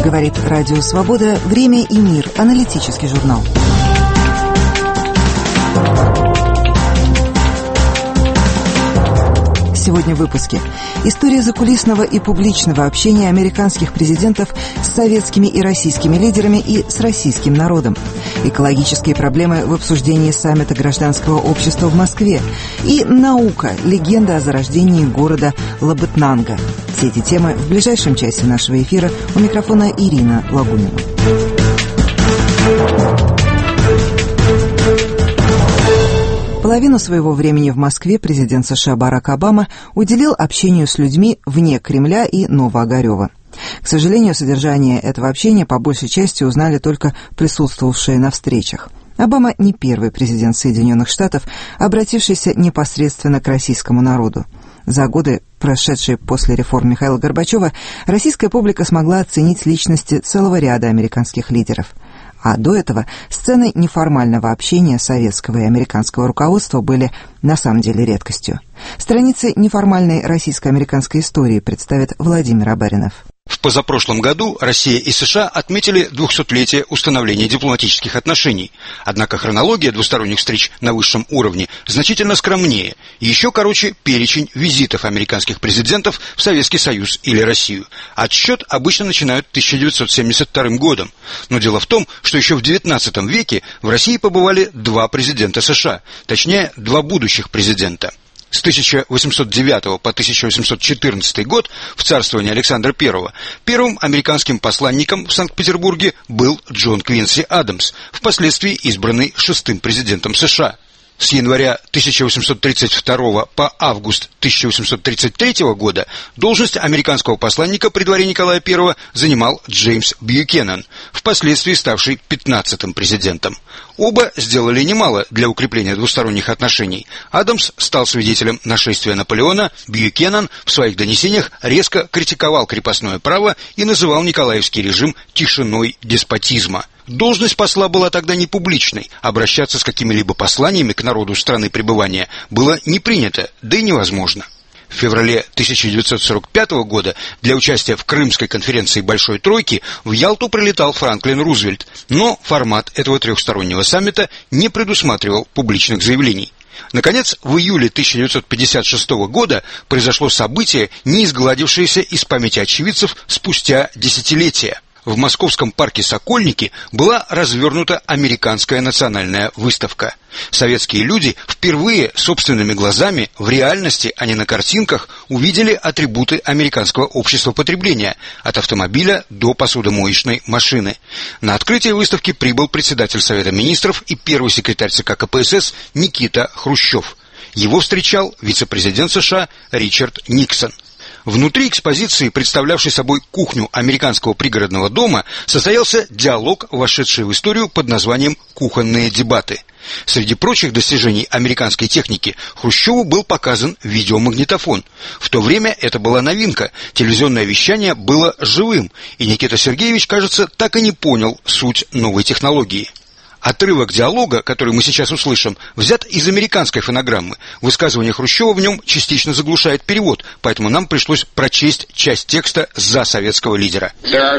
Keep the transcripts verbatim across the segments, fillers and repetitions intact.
Говорит Радио Свобода. Время и мир. Аналитический журнал. Сегодня в выпуске. История закулисного и публичного общения американских президентов с советскими и российскими лидерами и с российским народом. Экологические проблемы в обсуждении саммита гражданского общества в Москве. И наука. Легенда о зарождении города Лабытнанга. Все эти темы в ближайшем часе нашего эфира. У микрофона Ирина Лагунина. Половину своего времени в Москве президент США Барак Обама уделил общению с людьми вне Кремля и Новоогарева. К сожалению, содержание этого общения по большей части узнали только присутствовавшие на встречах. Обама не первый президент Соединенных Штатов, обратившийся непосредственно к российскому народу. За годы, прошедшие после реформ Михаила Горбачева, российская публика смогла оценить личности целого ряда американских лидеров. А до этого сцены неформального общения советского и американского руководства были на самом деле редкостью. Страницы неформальной российско-американской истории представит Владимир Абаринов. В позапрошлом году Россия и США отметили двухсотлетие установления дипломатических отношений. Однако хронология двусторонних встреч на высшем уровне значительно скромнее. И еще короче перечень визитов американских президентов в Советский Союз или Россию. Отсчет обычно начинают тысяча девятьсот семьдесят вторым годом. Но дело в том, что еще в девятнадцатом веке в России побывали два президента США. Точнее, два будущих президента. С тысяча восемьсот девятого по тысяча восемьсот четырнадцатый год в царствовании Александра Первого первым американским посланником в Санкт-Петербурге был Джон Квинси Адамс, впоследствии избранный шестым президентом США. С января тысяча восемьсот тридцать второго по август тысяча восемьсот тридцать третьего года должность американского посланника при дворе Николая Первого занимал Джеймс Бьюкенен, впоследствии ставший пятнадцатым президентом. Оба сделали немало для укрепления двусторонних отношений. Адамс стал свидетелем нашествия Наполеона, Бьюкенен в своих донесениях резко критиковал крепостное право и называл николаевский режим тишиной деспотизма. Должность посла была тогда не публичной, обращаться с какими-либо посланиями к народу страны пребывания было не принято, да и невозможно. В феврале тысяча девятьсот сорок пятого года для участия в Крымской конференции Большой Тройки в Ялту прилетал Франклин Рузвельт, но формат этого трехстороннего саммита не предусматривал публичных заявлений. Наконец, в июле тысяча девятьсот пятьдесят шестого года произошло событие, не изгладившееся из памяти очевидцев спустя десятилетия. В московском парке «Сокольники» была развернута американская национальная выставка. Советские люди впервые собственными глазами, в реальности, а не на картинках, увидели атрибуты американского общества потребления, от автомобиля до посудомоечной машины. На открытие выставки прибыл председатель Совета министров и первый секретарь ЦК КПСС Никита Хрущев. Его встречал вице-президент США Ричард Никсон. Внутри экспозиции, представлявшей собой кухню американского пригородного дома, состоялся диалог, вошедший в историю под названием «Кухонные дебаты». Среди прочих достижений американской техники Хрущеву был показан видеомагнитофон. В то время это была новинка, телевизионное вещание было живым, и Никита Сергеевич, кажется, так и не понял суть новой технологии. Отрывок диалога, который мы сейчас услышим, взят из американской фонограммы. Высказывание Хрущева в нем частично заглушает перевод, поэтому нам пришлось прочесть часть текста за советского лидера.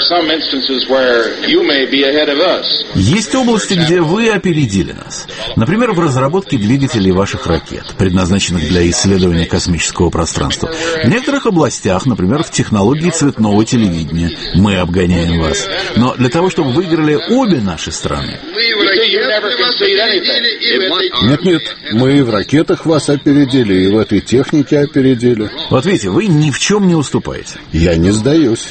Есть области, где вы опередили нас. Например, в разработке двигателей ваших ракет, предназначенных для исследования космического пространства. В некоторых областях, например, в технологии цветного телевидения, мы обгоняем вас. Но для того, чтобы выиграли обе наши страны... Нет-нет, мы и в ракетах вас опередили, и в этой технике опередили. Вот видите, вы ни в чем не уступаете. Я не сдаюсь.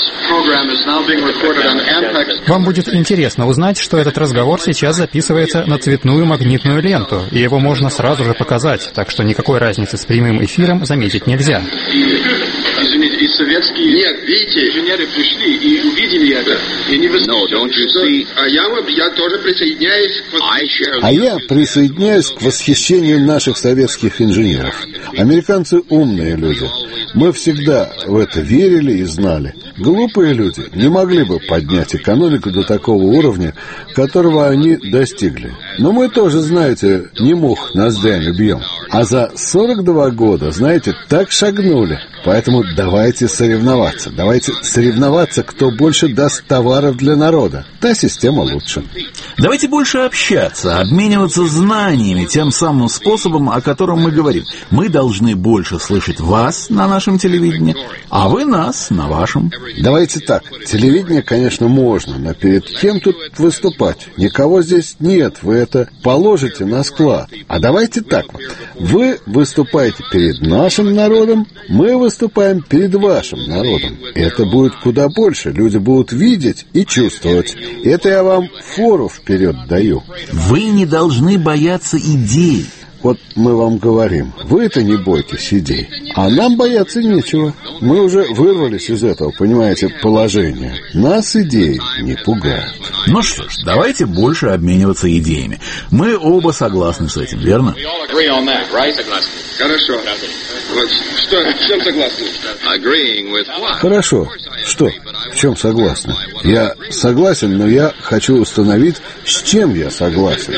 Вам будет интересно узнать, что этот разговор сейчас записывается на цветную магнитную ленту, и его можно сразу же показать, так что никакой разницы с прямым эфиром заметить нельзя. Извините, и советские... Нет, видите, инженеры пришли и увидели это. И не восхищены. А я, я тоже присоединяюсь к восхищению. А я присоединяюсь к восхищению наших советских инженеров. Американцы умные люди. Мы всегда в это верили и знали. Глупые люди не могли бы поднять экономику до такого уровня, которого они достигли. Но мы тоже, знаете, не мух ноздрями бьем. А за сорок два года, знаете, так шагнули. Поэтому давайте соревноваться. Давайте соревноваться, кто больше даст товаров для народа. Та система лучше. Давайте больше общаться, обмениваться знаниями тем самым способом, о котором мы говорим. Мы должны больше слышать вас на нашем телевидении, а вы нас на вашем. Давайте так. Телевидение, конечно, можно, но перед кем тут выступать? Никого здесь нет. Вы это положите на склад. А давайте так вот. Вы выступаете перед нашим народом, мы выступаем перед вашим народом. Это будет куда больше. Люди будут видеть и чувствовать. Это я вам фору вперед даю. Вы не должны бояться идей. Вот мы вам говорим, вы-то не бойтесь идей, а нам бояться нечего. Мы уже вырвались из этого, понимаете, положения. Нас идеи не пугают. Ну что ж, давайте больше обмениваться идеями. Мы оба согласны с этим, верно? Хорошо. Вот что, в чем согласны? Хорошо. Что? В чем согласны? Я согласен, но я хочу установить, с чем я согласен.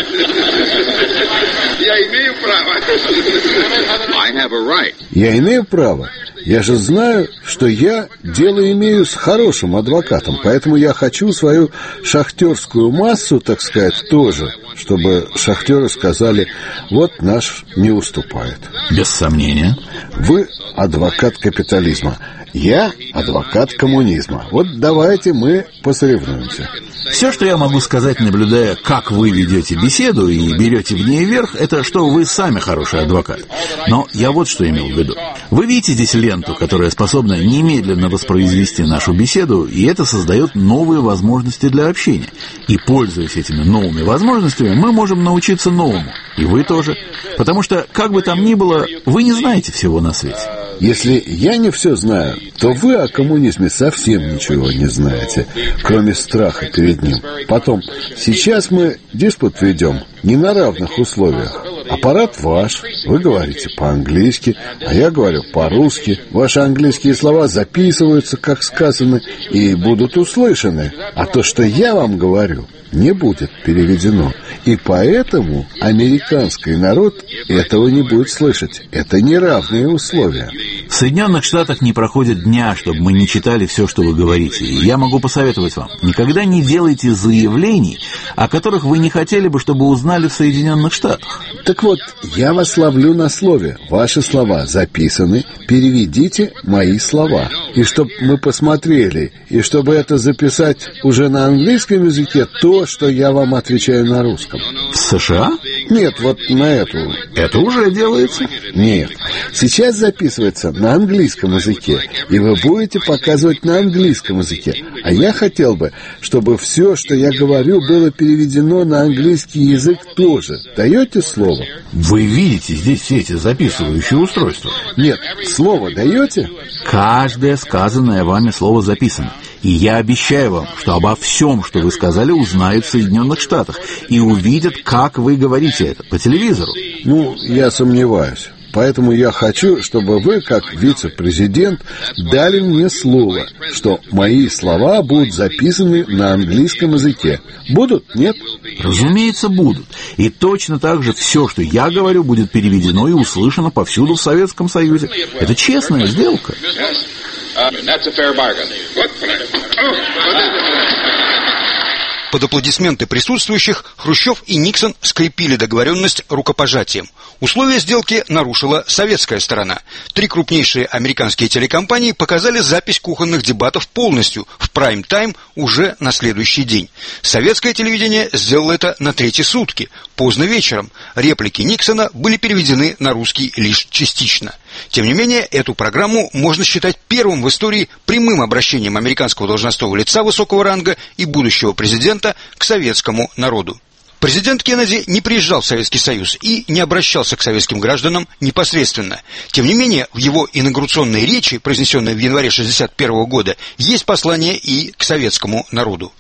Я имею право. I have a right. Я имею право. Я же знаю, что я дело имею с хорошим адвокатом, поэтому я хочу свою шахтерскую массу, так сказать, тоже, чтобы шахтеры сказали, вот наш не уступает. Без сомнения. Вы адвокат капитализма, я адвокат коммунизма. Вот давайте мы посоревнуемся. Все, что я могу сказать, наблюдая, как вы ведете беседу и берете в ней верх, это что вы сами хороший адвокат. Но я вот что имел в виду. Вы видите здесь ленту, которая способна немедленно воспроизвести нашу беседу, и это создает новые возможности для общения. И, пользуясь этими новыми возможностями, мы можем научиться новому. И вы тоже. Потому что, как бы там ни было, вы не знаете всего на свете. Если я не все знаю, то вы о коммунизме совсем ничего не знаете, кроме страха перед ним. Потом, сейчас мы диспут ведем не на равных условиях. Аппарат ваш, вы говорите по-английски, а я говорю по-русски. Ваши английские слова записываются, как сказаны, и будут услышаны. А то, что я вам говорю, не будет переведено. И поэтому американский народ этого не будет слышать. Это неравные условия. В Соединенных Штатах не проходит дня, чтобы мы не читали все, что вы говорите. И я могу посоветовать вам, никогда не делайте заявлений, о которых вы не хотели бы, чтобы узнали в Соединенных Штатах. Так вот, я вас ловлю на слове. Ваши слова записаны, переведите мои слова. И чтобы мы посмотрели, и чтобы это записать уже на английском языке, то, что я вам отвечаю на русском. В США? Нет, вот на эту. Это уже делается? Нет. Сейчас записывается на английском языке, и вы будете показывать на английском языке. А я хотел бы, чтобы все, что я говорю, было переведено на английский язык тоже. Даете слово? Вы видите здесь все эти записывающие устройства? Нет. Слово даете? Каждое сказанное вами слово записано. И я обещаю вам, что обо всем, что вы сказали, узнают в Соединенных Штатах и увидят, как вы говорите это по телевизору. Ну, я сомневаюсь. Поэтому я хочу, чтобы вы, как вице-президент, дали мне слово, что мои слова будут записаны на английском языке. Будут? Нет? Разумеется, будут. И точно так же все, что я говорю, будет переведено и услышано повсюду в Советском Союзе. Это честная сделка. Под аплодисменты присутствующих Хрущев и Никсон скрепили договоренность рукопожатием. Условия сделки нарушила советская сторона. Три крупнейшие американские телекомпании показали запись кухонных дебатов полностью в прайм-тайм уже на следующий день. Советское телевидение сделало это на третьи сутки, поздно вечером. Реплики Никсона были переведены на русский лишь частично. Тем не менее, эту программу можно считать первым в истории прямым обращением американского должностного лица высокого ранга и будущего президента к советскому народу. Президент Кеннеди не приезжал в Советский Союз и не обращался к советским гражданам непосредственно. Тем не менее, в его инаугурационной речи, произнесенной в январе шестьдесят первого года, есть послание и к советскому народу.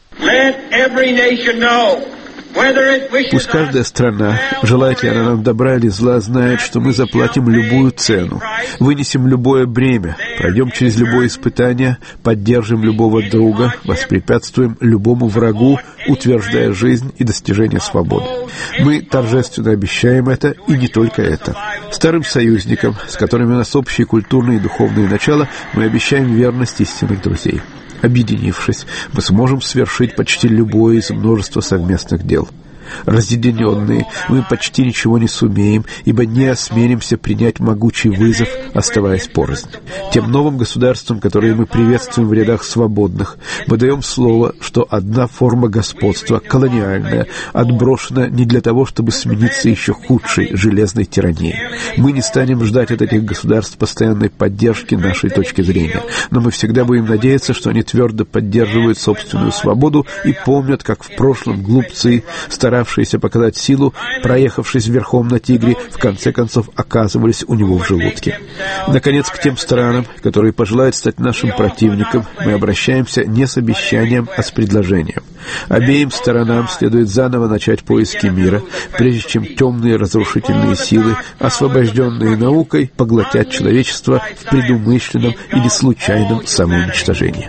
Пусть каждая страна, желает ли она нам добра или зла, знает, что мы заплатим любую цену, вынесем любое бремя, пройдем через любое испытание, поддержим любого друга, воспрепятствуем любому врагу, утверждая жизнь и достижение свободы. Мы торжественно обещаем это, и не только это. Старым союзникам, с которыми у нас общие культурные и духовные начала, мы обещаем верность истинных друзей. Объединившись, мы сможем свершить почти любое из множества совместных дел. Разъединенные мы почти ничего не сумеем, ибо не осмелимся принять могучий вызов, оставаясь порознь. Тем новым государствам, которые мы приветствуем в рядах свободных, мы даем слово, что одна форма господства, колониальная, отброшена не для того, чтобы смениться еще худшей железной тиранией. Мы не станем ждать от этих государств постоянной поддержки нашей точки зрения, но мы всегда будем надеяться, что они твердо поддерживают собственную свободу и помнят, как в прошлом глупцы, старавшиеся показать силу, проехавшись верхом на тигре, в конце концов оказывались у него в желудке. Наконец, к тем странам, которые пожелают стать нашим противником, мы обращаемся не с обещанием, а с предложением. Обеим сторонам следует заново начать поиски мира, прежде чем темные разрушительные силы, освобожденные наукой, поглотят человечество в предумышленном или случайном самоуничтожении.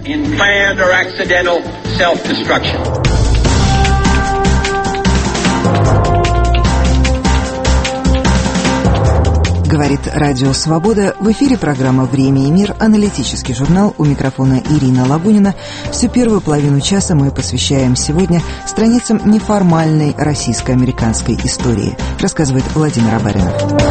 Говорит Радио Свобода. В эфире программа «Время и мир», аналитический журнал. У микрофона Ирина Лагунина. Всю первую половину часа мы посвящаем сегодня страницам неформальной российско-американской истории, рассказывает Владимир Абаринов.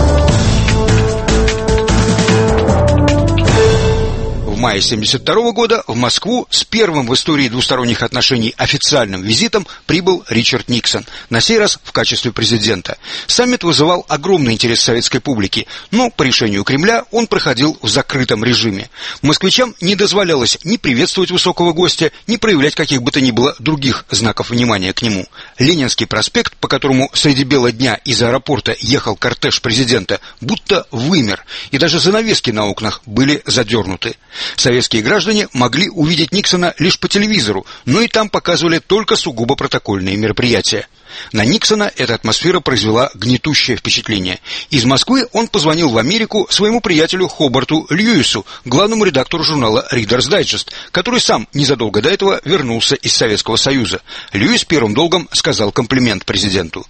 В мае семьдесят второго года в Москву с первым в истории двусторонних отношений официальным визитом прибыл Ричард Никсон, на сей раз в качестве президента. Саммит вызывал огромный интерес советской публики, но по решению Кремля он проходил в закрытом режиме. Москвичам не дозволялось ни приветствовать высокого гостя, ни проявлять каких бы то ни было других знаков внимания к нему. Ленинский проспект, по которому среди бела дня из аэропорта ехал кортеж президента, будто вымер, и даже занавески на окнах были задернуты. Советские граждане могли увидеть Никсона лишь по телевизору, но и там показывали только сугубо протокольные мероприятия. На Никсона эта атмосфера произвела гнетущее впечатление. Из Москвы он позвонил в Америку своему приятелю Хобарту Льюису, главному редактору журнала Reader's Digest, который сам незадолго до этого вернулся из Советского Союза. Льюис первым долгом сказал комплимент президенту.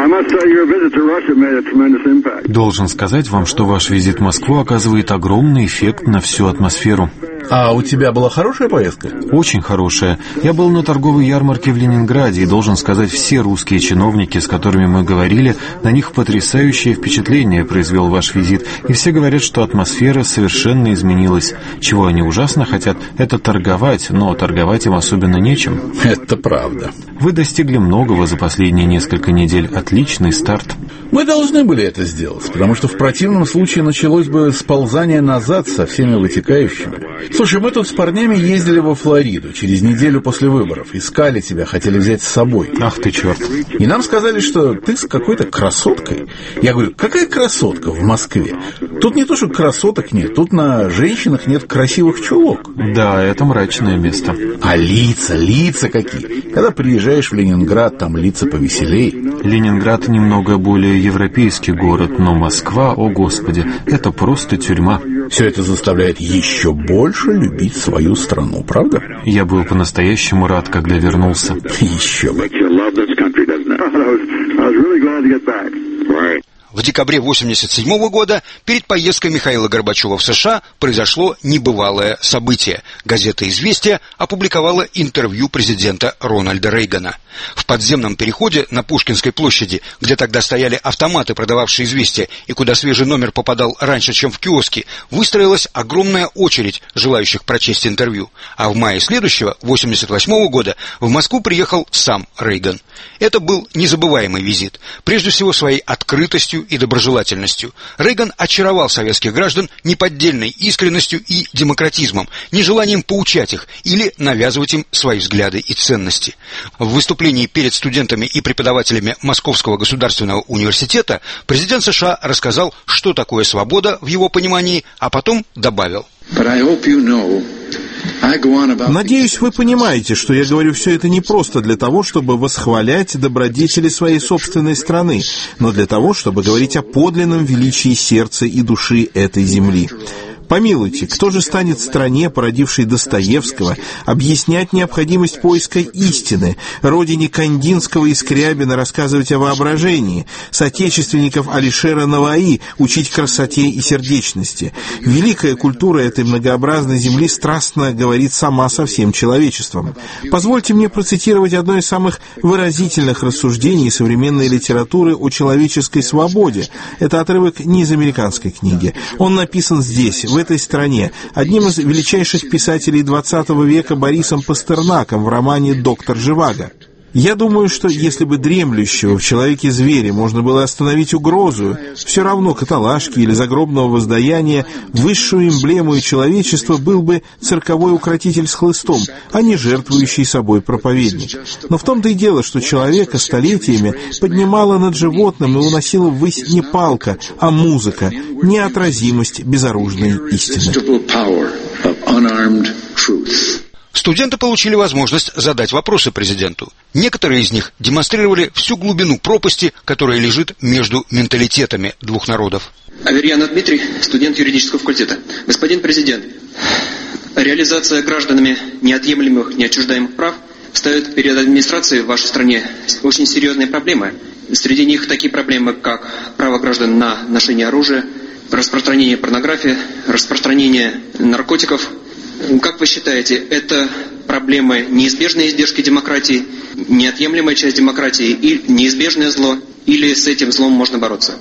Должен сказать вам, что ваш визит в Москву оказывает огромный эффект на всю атмосферу. А у тебя была хорошая поездка? Очень хорошая. Я был на торговой ярмарке в Ленинграде, и должен сказать, все русские чиновники, с которыми мы говорили, на них потрясающее впечатление произвел ваш визит, и все говорят, что атмосфера совершенно изменилась. Чего они ужасно хотят, это торговать, но торговать им особенно нечем. Это правда. Вы достигли многого за последние несколько недель. Отличный старт. Мы должны были это сделать, потому что в противном случае началось бы сползание назад со всеми вытекающими. Слушай, мы тут с парнями ездили во Флориду через неделю после выборов. Искали тебя, хотели взять с собой. Ах ты черт. И нам сказали, что ты с какой-то красоткой. Я говорю, какая красотка в Москве? Тут не то, что красоток нет, тут на женщинах нет красивых чулок. Да, это мрачное место. А лица, лица какие. Когда приезжаешь в Ленинград, там лица повеселей. Ленинград немного более европейский город, но Москва, о господи, это просто тюрьма. Все это заставляет еще больше любить свою страну, правда? Я был по-настоящему рад, когда вернулся. Еще бы. В декабре восемьдесят седьмого года перед поездкой Михаила Горбачева в США произошло небывалое событие. Газета «Известия» опубликовала интервью президента Рональда Рейгана. В подземном переходе на Пушкинской площади, где тогда стояли автоматы, продававшие «Известия», и куда свежий номер попадал раньше, чем в киоске, выстроилась огромная очередь желающих прочесть интервью. А в мае следующего, восемьдесят восьмого года, в Москву приехал сам Рейган. Это был незабываемый визит, прежде всего своей открытостью и доброжелательностью. Рейган очаровал советских граждан неподдельной искренностью и демократизмом, нежеланием поучать их или навязывать им свои взгляды и ценности. В выступлении перед студентами и преподавателями Московского государственного университета президент США рассказал, что такое свобода в его понимании, а потом добавил: «Надеюсь, вы понимаете, что я говорю все это не просто для того, чтобы восхвалять добродетели своей собственной страны, но для того, чтобы говорить о подлинном величии сердца и души этой земли. Помилуйте, кто же станет стране, породившей Достоевского, объяснять необходимость поиска истины, родине Кандинского и Скрябина рассказывать о воображении, соотечественников Алишера Наваи учить красоте и сердечности? Великая культура этой многообразной земли страстно говорит сама со всем человечеством. Позвольте мне процитировать одно из самых выразительных рассуждений современной литературы о человеческой свободе. Это отрывок не из американской книги. Он написан здесь, в этой стране, одним из величайших писателей двадцатого века Борисом Пастернаком в романе «Доктор Живаго». Я думаю, что если бы дремлющего в человеке зверя можно было остановить угрозу, все равно каталажки или загробного воздаяния, высшую эмблему человечества был бы цирковой укротитель с хлыстом, а не жертвующий собой проповедник. Но в том-то и дело, что человека столетиями поднимала над животным и уносила ввысь не палка, а музыка, неотразимость безоружной истины. Студенты получили возможность задать вопросы президенту. Некоторые из них демонстрировали всю глубину пропасти, которая лежит между менталитетами двух народов. Аверьянов Дмитрий, студент юридического факультета. Господин президент, реализация гражданами неотъемлемых, неотчуждаемых прав ставит перед администрацией в вашей стране очень серьезные проблемы. Среди них такие проблемы, как право граждан на ношение оружия, распространение порнографии, распространение наркотиков. Как вы считаете, это проблемы неизбежные издержки демократии, неотъемлемая часть демократии и неизбежное зло, или с этим злом можно бороться?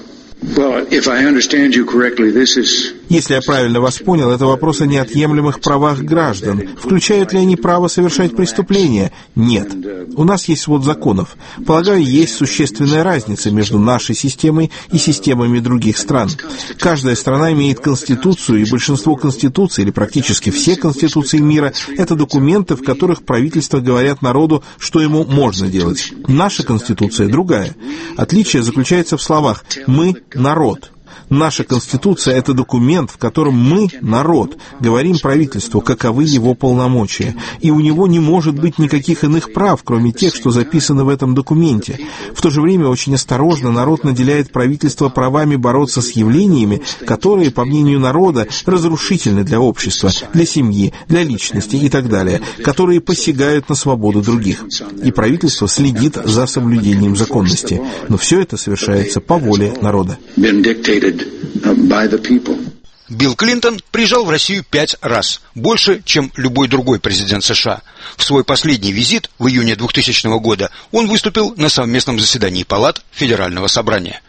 Если я правильно вас понял, это вопрос о неотъемлемых правах граждан. Включают ли они право совершать преступления? Нет. У нас есть свод законов. Полагаю, есть существенная разница между нашей системой и системами других стран. Каждая страна имеет конституцию, и большинство конституций, или практически все конституции мира, это документы, в которых правительства говорят народу, что ему можно делать. Наша конституция другая. Отличие заключается в словах «мы» — народ. Наша Конституция — это документ, в котором мы, народ, говорим правительству, каковы его полномочия, и у него не может быть никаких иных прав, кроме тех, что записаны в этом документе. В то же время очень осторожно народ наделяет правительство правами бороться с явлениями, которые, по мнению народа, разрушительны для общества, для семьи, для личности и так далее, которые посягают на свободу других. И правительство следит за соблюдением законности. Но все это совершается по воле народа. Билл Клинтон приезжал в Россию пять раз, больше, чем любой другой президент США. В свой последний визит в июне двухтысячного года он выступил на совместном заседании палат Федерального собрания.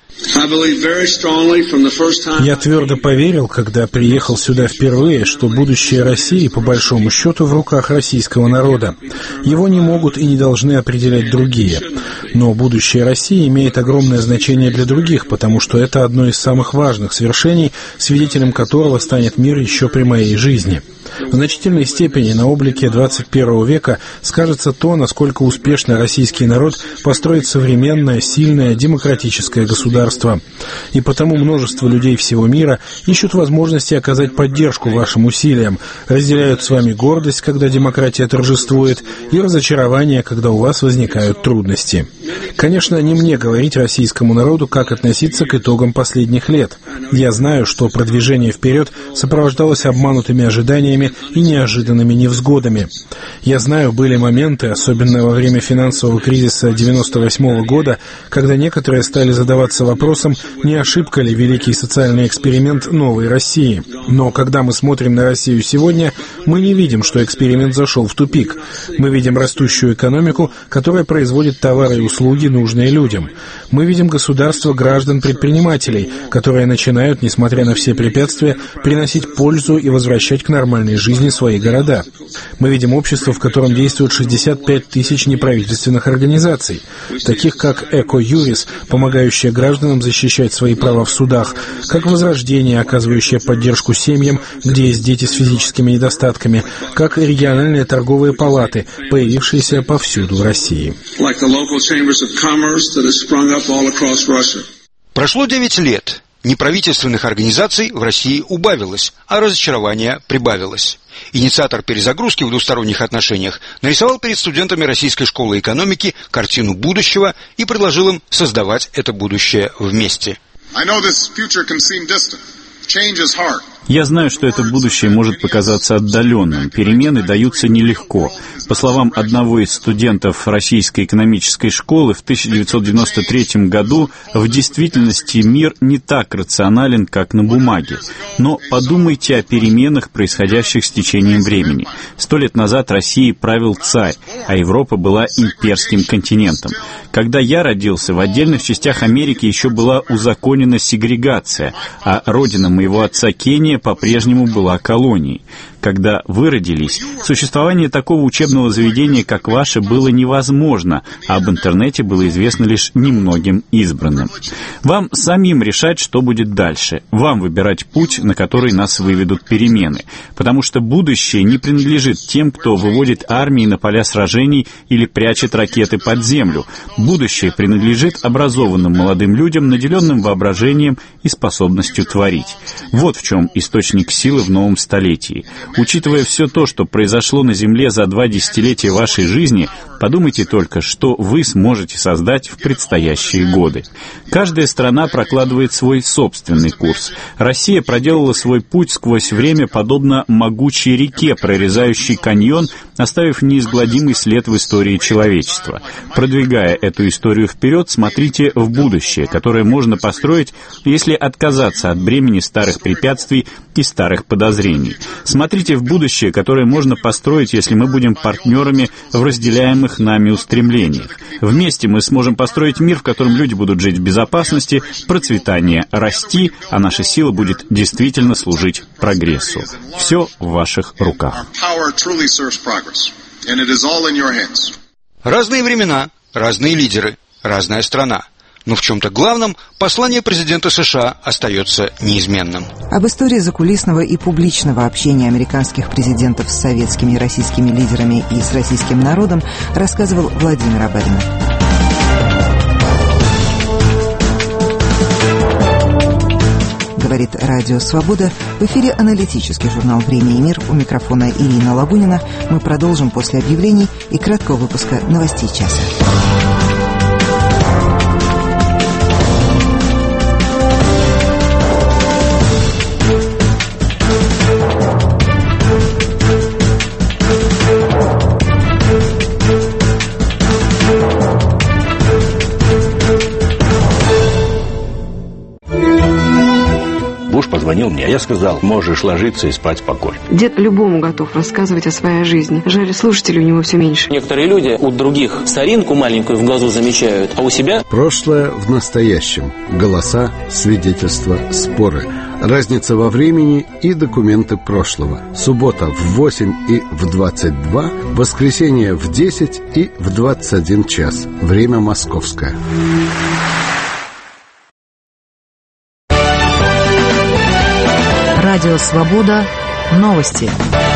Я твердо поверил, когда приехал сюда впервые, что будущее России, по большому счету, в руках российского народа. Его не могут и не должны определять другие. Но будущее России имеет огромное значение для других, потому что это одно из самых важных свершений, свидетелем которого станет мир еще при моей жизни. В значительной степени на облике двадцать первого века скажется то, насколько успешно российский народ построит современное, сильное, демократическое государство. И потому множество людей всего мира ищут возможности оказать поддержку вашим усилиям, разделяют с вами гордость, когда демократия торжествует, и разочарование, когда у вас возникают трудности. Конечно, не мне говорить российскому народу, как относиться к итогам последних лет. Я знаю, что продвижение вперед сопровождалось обманутыми ожиданиями и неожиданными невзгодами. Я знаю, были моменты, особенно во время финансового кризиса девяносто восьмого года, когда некоторые стали задаваться вопросом, не ошибка ли великий социальный эксперимент новой России. Но когда мы смотрим на Россию сегодня, мы не видим, что эксперимент зашел в тупик. Мы видим растущую экономику, которая производит товары и услуги, нужные людям. Мы видим государство граждан-предпринимателей, которые начинают, несмотря на все препятствия, приносить пользу и возвращать к нормальной жизни свои города. Мы видим общество, в котором действуют шестьдесят пять тысяч неправительственных организаций, таких как Эко-Юрис, помогающая гражданам защищать свои права в судах, как Возрождение, оказывающее поддержку семьям, где есть дети с физическими недостатками, как и региональные торговые палаты, появившиеся повсюду в России. Прошло девять лет. Неправительственных организаций в России убавилось, а разочарование прибавилось. Инициатор перезагрузки в двусторонних отношениях нарисовал перед студентами Российской школы экономики картину будущего и предложил им создавать это будущее вместе. I know this future can seem distant. Change is hard. Я знаю, что это будущее может показаться отдаленным. Перемены даются нелегко. По словам одного из студентов Российской экономической школы, в тысяча девятьсот девяносто третьем году в действительности мир не так рационален, как на бумаге. Но подумайте о переменах, происходящих с течением времени. Сто лет назад Россией правил царь, а Европа была имперским континентом. Когда я родился, в отдельных частях Америки еще была узаконена сегрегация, а родина моего отца Кения по-прежнему была колонией. Когда вы родились, существование такого учебного заведения, как ваше, было невозможно, а об интернете было известно лишь немногим избранным. Вам самим решать, что будет дальше. Вам выбирать путь, на который нас выведут перемены. Потому что будущее не принадлежит тем, кто выводит армии на поля сражений или прячет ракеты под землю. Будущее принадлежит образованным молодым людям, наделенным воображением и способностью творить. Вот в чем источник силы в новом столетии. Учитывая все то, что произошло на Земле за два десятилетия вашей жизни, подумайте только, что вы сможете создать в предстоящие годы. Каждая страна прокладывает свой собственный курс. Россия проделала свой путь сквозь время, подобно могучей реке, прорезающей каньон, оставив неизгладимый след в истории человечества. Продвигая эту историю вперед, смотрите в будущее, которое можно построить, если отказаться от бремени старых препятствий и старых подозрений. Смотрите в будущее, которое можно построить, если мы будем партнерами в разделяемых нами устремлениях. Вместе мы сможем построить мир, в котором люди будут жить в безопасности, процветание расти, а наша сила будет действительно служить прогрессу. Все в ваших руках. Разные времена, разные лидеры, разная страна. Но в чем-то главном послание президента США остается неизменным. Об истории закулисного и публичного общения американских президентов с советскими и российскими лидерами и с российским народом рассказывал Владимир Абарин. Говорит Радио Свобода. В эфире аналитический журнал «Время и мир». У микрофона Ирина Лагунина. Мы продолжим после объявлений и краткого выпуска новостей часа. Позвонил мне, а я сказал, можешь ложиться и спать спокойно. Дед любому готов рассказывать о своей жизни. Жаль, слушателей у него все меньше. Некоторые люди у других соринку маленькую в глазу замечают, а у себя... Прошлое в настоящем. Голоса, свидетельства, споры. Разница во времени и документы прошлого. Суббота в восемь и в двадцать два, воскресенье в десять и в двадцать один час. Время московское. Радио «Свобода». Новости.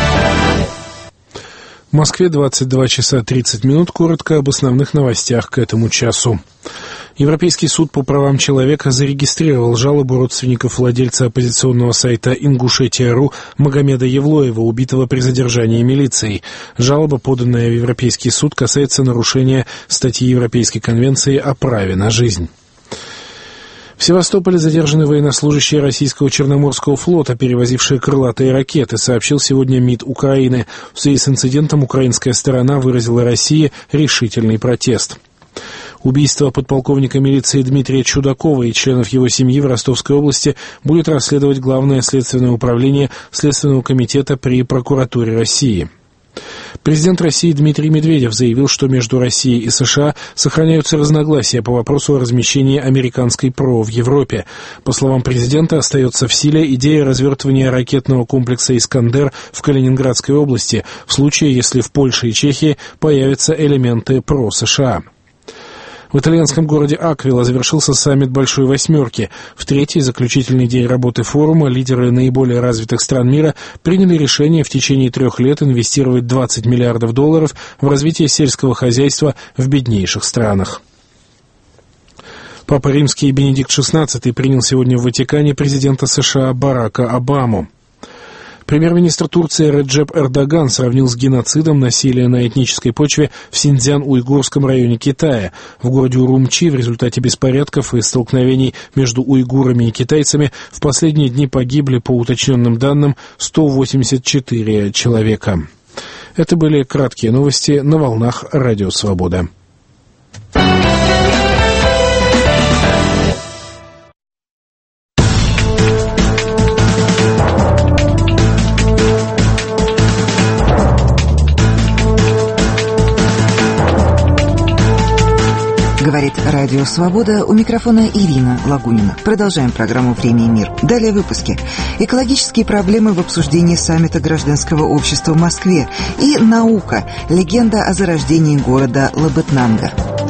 В Москве двадцать два часа тридцать минут. Коротко об основных новостях к этому часу. Европейский суд по правам человека зарегистрировал жалобу родственников владельца оппозиционного сайта «Ингушетия.ру» Магомеда Евлоева, убитого при задержании милицией. Жалоба, поданная в Европейский суд, касается нарушения статьи Европейской конвенции о праве на жизнь. В Севастополе задержаны военнослужащие российского Черноморского флота, перевозившие крылатые ракеты, сообщил сегодня МИД Украины. В связи с инцидентом украинская сторона выразила России решительный протест. Убийство подполковника милиции Дмитрия Чудакова и членов его семьи в Ростовской области будет расследовать Главное следственное управление Следственного комитета при прокуратуре России. Президент России Дмитрий Медведев заявил, что между Россией и США сохраняются разногласия по вопросу о размещении американской ПРО в Европе. По словам президента, остается в силе идея развертывания ракетного комплекса «Искандер» в Калининградской области, в случае, если в Польше и Чехии появятся элементы ПРО США. В итальянском городе Аквила завершился саммит Большой Восьмерки. В третий заключительный день работы форума лидеры наиболее развитых стран мира приняли решение в течение трех лет инвестировать двадцать миллиардов долларов в развитие сельского хозяйства в беднейших странах. Папа Римский Бенедикт шестнадцатый принял сегодня в Ватикане президента США Барака Обаму. Премьер-министр Турции Реджеп Эрдоган сравнил с геноцидом насилие на этнической почве в Синьцзян-Уйгурском районе Китая. В городе Урумчи в результате беспорядков и столкновений между уйгурами и китайцами в последние дни погибли, по уточненным данным, сто восемьдесят четыре человека. Это были краткие новости на волнах Радио Свобода. Говорит Радио Свобода, у микрофона Ирина Лагунина. Продолжаем программу «Время и мир». Далее в выпуске. Экологические проблемы в обсуждении саммита гражданского общества в Москве. И наука. Легенда о зарождении города Лабытнанга.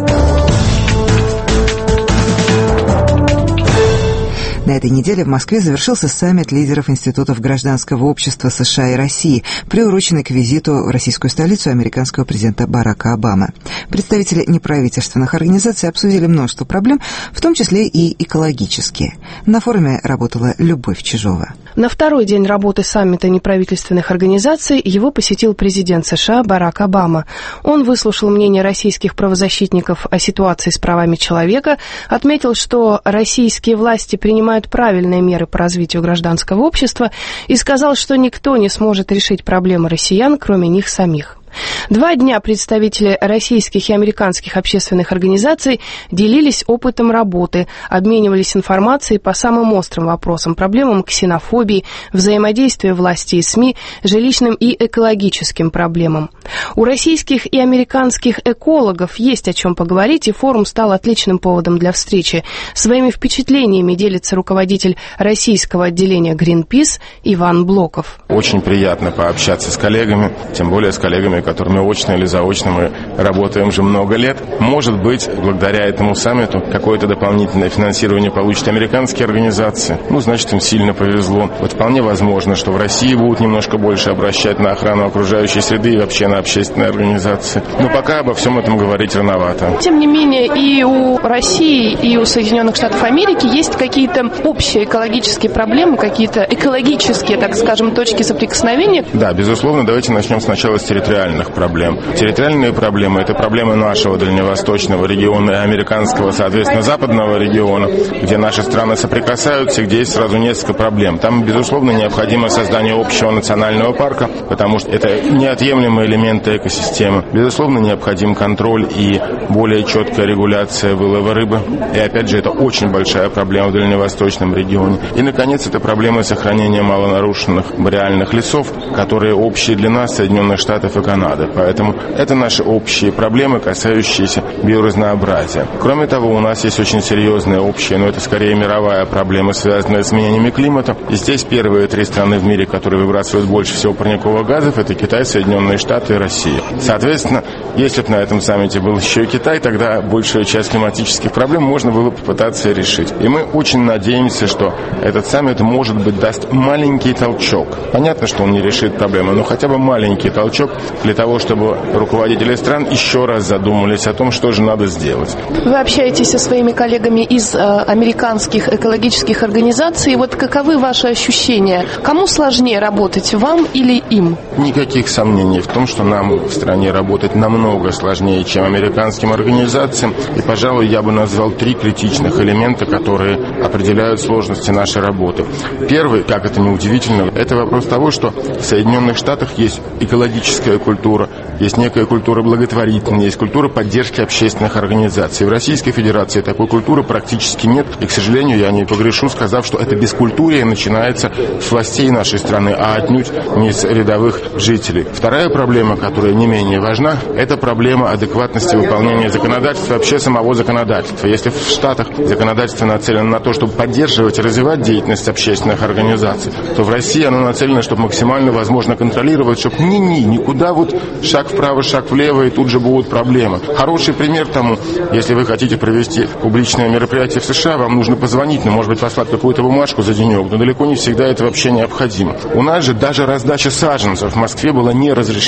На этой неделе в Москве завершился саммит лидеров институтов гражданского общества США и России, приуроченный к визиту в российскую столицу американского президента Барака Обамы. Представители неправительственных организаций обсудили множество проблем, в том числе и экологические. На форуме работала Любовь Чижова. На второй день работы саммита неправительственных организаций его посетил президент США Барак Обама. Он выслушал мнение российских правозащитников о ситуации с правами человека, отметил, что российские власти принимают правильные меры по развитию гражданского общества и сказал, что никто не сможет решить проблемы россиян, кроме них самих. Два дня представители российских и американских общественных организаций делились опытом работы, обменивались информацией по самым острым вопросам, проблемам ксенофобии, взаимодействия власти и СМИ, жилищным и экологическим проблемам. У российских и американских экологов есть о чем поговорить, и форум стал отличным поводом для встречи. Своими впечатлениями делится руководитель российского отделения Greenpeace Иван Блоков. Очень приятно пообщаться с коллегами, тем более с коллегами, которыми очно или заочно мы работаем уже много лет. Может быть, благодаря этому саммиту какое-то дополнительное финансирование получат американские организации. Ну, значит, им сильно повезло. Вот вполне возможно, что в России будут немножко больше обращать на охрану окружающей среды и вообще на общественные организации. Но пока обо всем этом говорить рановато. Тем не менее, и у России, и у Соединенных Штатов Америки есть какие-то общие экологические проблемы, какие-то экологические, так скажем, точки соприкосновения? Да, безусловно. Давайте начнем сначала с территориальных проблем. Территориальные проблемы – это проблемы нашего дальневосточного региона и американского, соответственно, западного региона, где наши страны соприкасаются, где есть сразу несколько проблем. Там, безусловно, необходимо создание общего национального парка, потому что это неотъемлемые элементы экосистемы. Безусловно, необходим контроль и более четкая регуляция вылова рыбы. И, опять же, это очень большая проблема в дальневосточном регионе. И, наконец, это проблема сохранения малонарушенных бореальных лесов, которые общие для нас, Соединенных Штатов и Канады. Поэтому это наши общие проблемы, касающиеся биоразнообразия. Кроме того, у нас есть очень серьезная общая, но это скорее мировая проблема, связанная с изменениями климата. И здесь первые три страны в мире, которые выбрасывают больше всего парниковых газов, это Китай, Соединенные Штаты и Россия. Соответственно, если бы на этом саммите был еще и Китай, тогда большую часть климатических проблем можно было попытаться решить. И мы очень надеемся, что этот саммит, может быть, даст маленький толчок. Понятно, что он не решит проблемы, но хотя бы маленький толчок для того, чтобы руководители стран еще раз задумались о том, что же надо сделать. Вы общаетесь со своими коллегами из э, американских экологических организаций. Вот каковы ваши ощущения? Кому сложнее работать, вам или им? Никаких сомнений в том, что нам в стране работать намного сложнее, чем американским организациям. И, пожалуй, я бы назвал три критичных элемента, которые определяют сложности нашей работы. Первый, как это ни удивительно, это вопрос того, что в Соединенных Штатах есть экологическая культура, есть некая культура благотворительная, есть культура поддержки общественных организаций. В Российской Федерации такой культуры практически нет. И, к сожалению, я не погрешу, сказав, что это бескультурие начинается с властей нашей страны, а отнюдь не с рядовых жителей. Вторая проблема, которая не менее важна, это проблема адекватности выполнения законодательства, вообще самого законодательства. Если в Штатах законодательство нацелено на то, чтобы поддерживать и развивать деятельность общественных организаций, то в России оно нацелено, чтобы максимально возможно контролировать, чтобы ни-ни, никуда вот шаг вправо, шаг влево, и тут же будут проблемы. Хороший пример тому, если вы хотите провести публичное мероприятие в США, вам нужно позвонить, ну, может быть, послать какую-то бумажку за денек, но далеко не всегда это вообще необходимо. У нас же даже раздача саженцев в Москве была не разрешена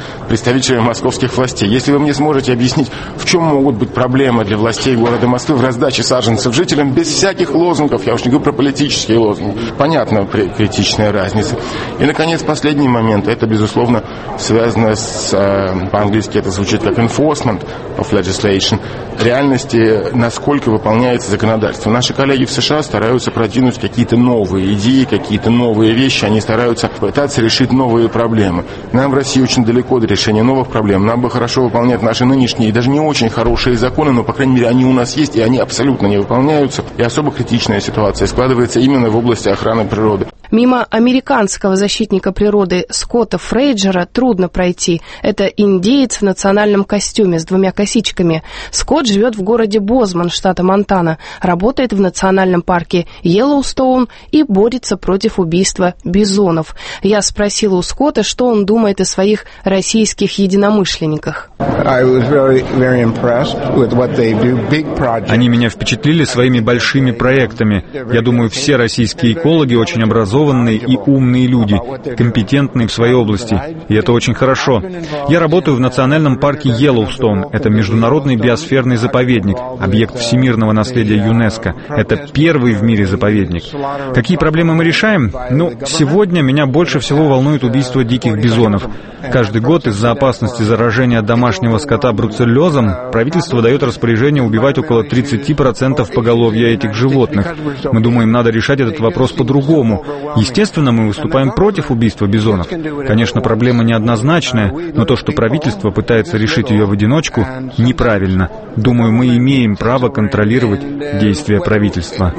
представителями московских властей. Если вы мне сможете объяснить, в чем могут быть проблемы для властей города Москвы в раздаче саженцев жителям без всяких лозунгов, я уж не говорю про политические лозунги, понятно, критичная разница. И, наконец, последний момент, это, безусловно, связано с, по-английски это звучит как enforcement of legislation, реальности, насколько выполняется законодательство. Наши коллеги в США стараются продвинуть какие-то новые идеи, какие-то новые вещи, они стараются пытаться решить новые проблемы. Нам в России очень далеко до решения новых проблем, нам бы хорошо выполнять наши нынешние, даже не очень хорошие законы, но, по крайней мере, они у нас есть, и они абсолютно не выполняются, и особо критичная ситуация складывается именно в области охраны природы. Мимо американского защитника природы Скотта Фрейджера трудно пройти. Это индеец в национальном костюме с двумя косичками. Скотт живет в городе Бозман, штата Монтана, работает в национальном парке Йеллоустоун и борется против убийства бизонов. Я спросила у Скотта, что он думает о своих российских единомышленниках. Они меня впечатлили своими большими проектами. Я думаю, все российские экологи очень образованные и умные люди, компетентные в своей области. И это очень хорошо. Я работаю в национальном парке Йеллоустоун. Это международный биосферный заповедник, объект всемирного наследия ЮНЕСКО. Это первый в мире заповедник. Какие проблемы мы решаем? Ну, сегодня меня больше всего волнует убийство диких бизонов. Каждый год из-за опасности заражения домашнего скота бруцеллезом правительство дает распоряжение убивать около тридцать процентов поголовья этих животных. Мы думаем, надо решать этот вопрос по-другому. Естественно, мы выступаем против убийства бизонов. Конечно, проблема неоднозначная, но то, что правительство пытается решить ее в одиночку, неправильно. Думаю, мы имеем право контролировать действия правительства.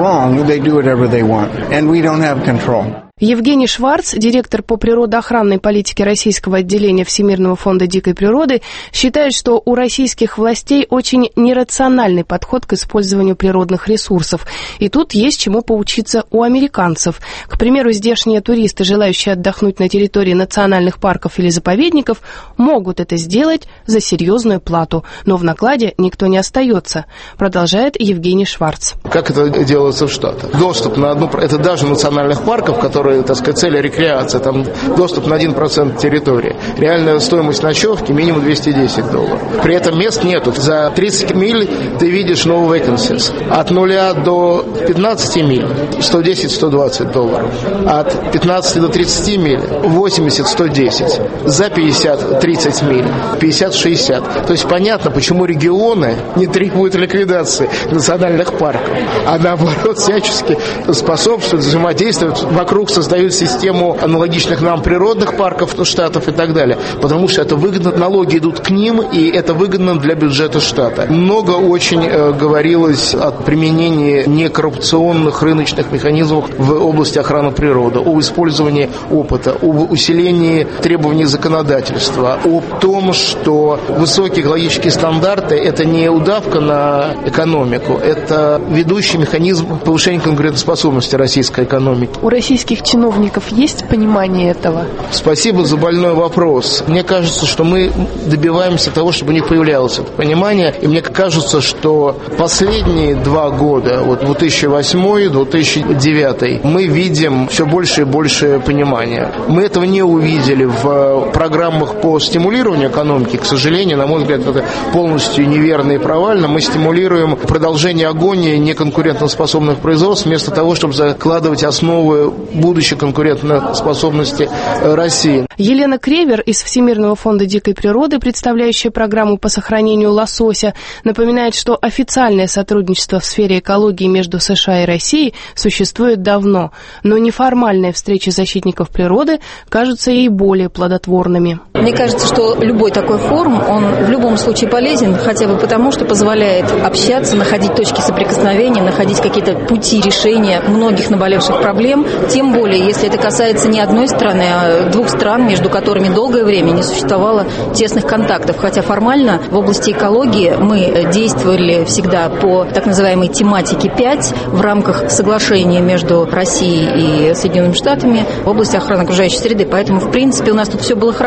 Евгений Шварц, директор по природоохранной политике российского отделения Всемирного фонда дикой природы, считает, что у российских властей очень нерациональный подход к использованию природных ресурсов. И тут есть чему поучиться у американцев. К примеру, здешние туристы, желающие отдохнуть на территории национальных парков или заповедников, могут это сделать за серьезную плату, но в накладе никто не остается, продолжает Евгений Шварц. Как это делается в Штатах? Доступ на одну... Это даже национальных парков, которые, так сказать, цель рекреации, там доступ на один процент территории. Реальная стоимость ночевки минимум двести десять долларов. При этом мест нету. За тридцать миль ты видишь no vacancies. От нуля до пятнадцати миль сто десять - сто двадцать долларов. От пятнадцати до тридцати миль восемьдесят - сто десять. За пятьдесят - тридцать миль пятьдесят - шестьдесят. То есть понятно, почему регионы не требуют ликвидации национальных парков, а наоборот всячески способствуют, взаимодействуют, вокруг создают систему аналогичных нам природных парков штатов и так далее, потому что это выгодно, налоги идут к ним, и это выгодно для бюджета штата. Много очень э, говорилось о применении некоррупционных рыночных механизмов в области охраны природы, о использовании опыта, об усилении требований законодательства, о том, что высокие экологические стандарты – это не удавка на экономику, это ведущий механизм повышения конкурентоспособности российской экономики. У российских чиновников есть понимание этого? Спасибо за больной вопрос. Мне кажется, что мы добиваемся того, чтобы у них появлялось это понимание. И мне кажется, что последние два года, вот две тысячи восьмой - две тысячи девятый, мы видим все больше и больше понимания. Мы этого не увидели в программах по стимулированию экономики. К сожалению, на мой взгляд, это полностью неверно и провально. Мы стимулируем продолжение агонии неконкурентоспособных производств вместо того, чтобы закладывать основы будущей конкурентоспособности России. Елена Кревер из Всемирного фонда дикой природы, представляющая программу по сохранению лосося, напоминает, что официальное сотрудничество в сфере экологии между США и Россией существует давно, но неформальные встречи защитников природы кажутся ей более плодотворными. Мне кажется, что любой такой форум, он в любом случае полезен, хотя бы потому, что позволяет общаться, находить точки соприкосновения, находить какие-то пути решения многих наболевших проблем, тем более, если это касается не одной страны, а двух стран, между которыми долгое время не существовало тесных контактов. Хотя формально в области экологии мы действовали всегда по так называемой тематике пять в рамках соглашения между Россией и Соединенными Штатами в области охраны окружающей среды. Поэтому, в принципе, у нас тут все было хорошо, но тем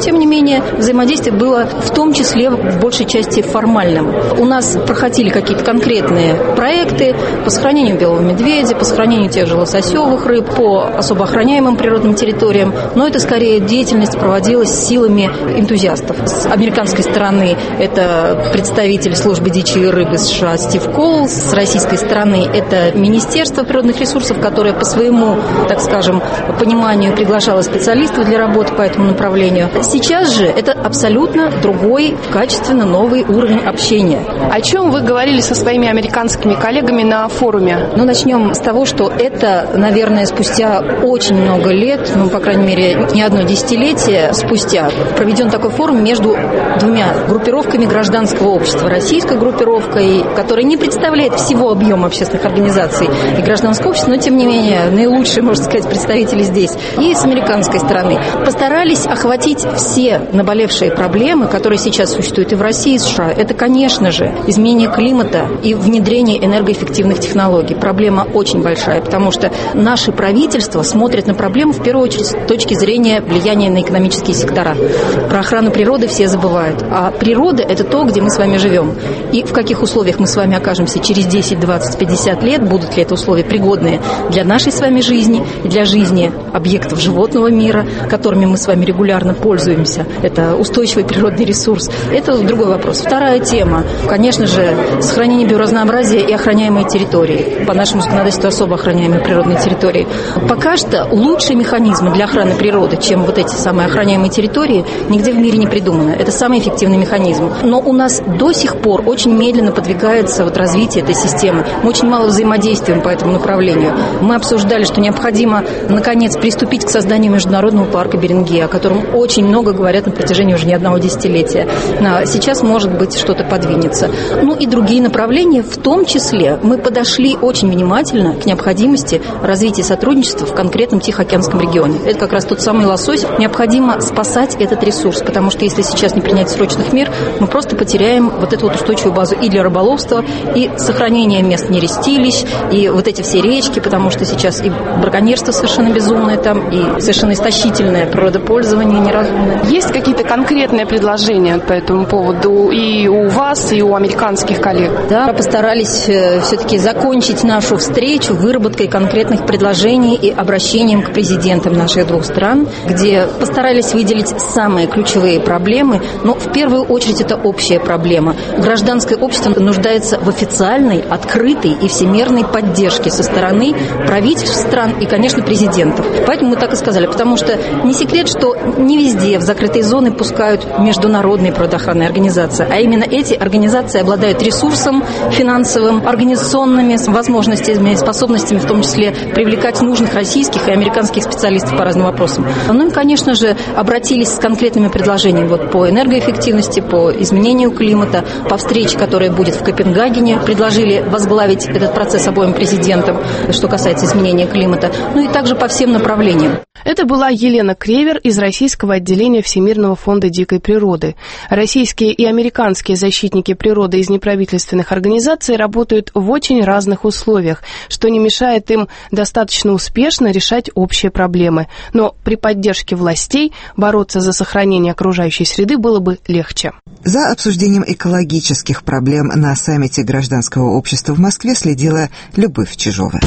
тем не менее, взаимодействие было в том числе в большей части формальным. У нас проходили какие-то конкретные проекты по сохранению белого медведя, по сохранению тех же лососевых рыб, по особо охраняемым природным территориям, но это скорее деятельность проводилась силами энтузиастов. С американской стороны это представитель службы дичи и рыбы США Стив Коул, с российской стороны это Министерство природных ресурсов, которое по своему, так скажем, пониманию приглашало специалистов для работы по этому направлению. Сейчас же это абсолютно другой, качественно новый уровень общения. О чем вы говорили со своими американскими коллегами на форуме? Ну, начнем с того, что это, наверное, спустя очень много лет, ну, по крайней мере, не одно десятилетие спустя, проведен такой форум между двумя группировками гражданского общества. Российской группировкой, которая не представляет всего объема общественных организаций и гражданского общества, но, тем не менее, наилучшие, можно сказать, представители здесь, и с американской стороны. Постарались охватить все наболевшие проблемы, которые сейчас существуют и в России, и в США. Это, конечно же, изменение климата и внедрение энергоэффективных технологий. Проблема очень большая, потому что наши правительства смотрят на проблему в первую очередь с точки зрения влияния на экономические сектора. Про охрану природы все забывают. А природа – это то, где мы с вами живем. И в каких условиях мы с вами окажемся через десять, двадцать, пятьдесят лет, будут ли это условия пригодные для нашей с вами жизни и для жизни объектов животного мира, которыми мы с вами регулярно пользуемся. Это устойчивый природный ресурс. Это другой вопрос. Вторая тема, конечно же, сохранение биоразнообразия и охраняемые территории. По нашему законодательству особо охраняемые природные территории. Пока что лучшие механизмы для охраны природы, чем вот эти самые охраняемые территории, нигде в мире не придумано. Это самый эффективный механизм. Но у нас до сих пор очень медленно подвигается вот развитие этой системы. Мы очень мало взаимодействуем по этому направлению. Мы обсуждали, что необходимо, наконец, приступить к созданию международного парка Берингея, о котором очень много говорят на протяжении уже не одного десятилетия. Сейчас, может быть, что-то подвинется. Ну и другие направления, в том числе, мы подошли очень внимательно к необходимости развития сотрудничества в конкретном Тихоокеанском регионе. Это как раз тот самый лосось. Необходимо спасать этот ресурс, потому что если сейчас не принять срочных мер, мы просто потеряем вот эту вот устойчивую базу и для рыболовства, и сохранения мест нерестилищ, и вот эти все речки, потому что сейчас и браконьерство совершенно безумное там, и совершенно истощительное природопользование неразумное. Есть какие-то конкретные предложения по этому поводу и у вас, и у американских коллег? Да, постарались все-таки закончить нашу встречу выработкой конкретных предложений и обращением к президентам наших двух стран, где постарались выделить самые ключевые проблемы, но в первую очередь это общая проблема. Гражданское общество нуждается в официальной, открытой и всемирной поддержке со стороны правительств стран и, конечно, президентов. Поэтому мы так и сказали, потому что не секрет, что не везде в закрытые зоны пускают международные природоохранные организации, а именно эти организации обладают ресурсом финансовым, организационными возможностями, способностями, в том числе привлекать нужных российских и американских специалистов по разным вопросам. Ну и, конечно же, обратились с конкретными предложениями вот, по энергоэффективности, по изменению климата, по встрече, которая будет в Копенгагене, предложили возглавить этот процесс обоим президентам, что касается изменения климата, ну и также по всем направлениям. Это была Елена Кревер из российского отделения Всемирного фонда дикой природы. Российские и американские защитники природы из неправительственных организаций работают в очень разных условиях, что не мешает им достаточно успешно решать общие проблемы. Но при поддержке властей бороться за сохранение окружающей среды было бы легче. За обсуждением экологических проблем на саммите гражданского общества в Москве следила Любовь Чижова.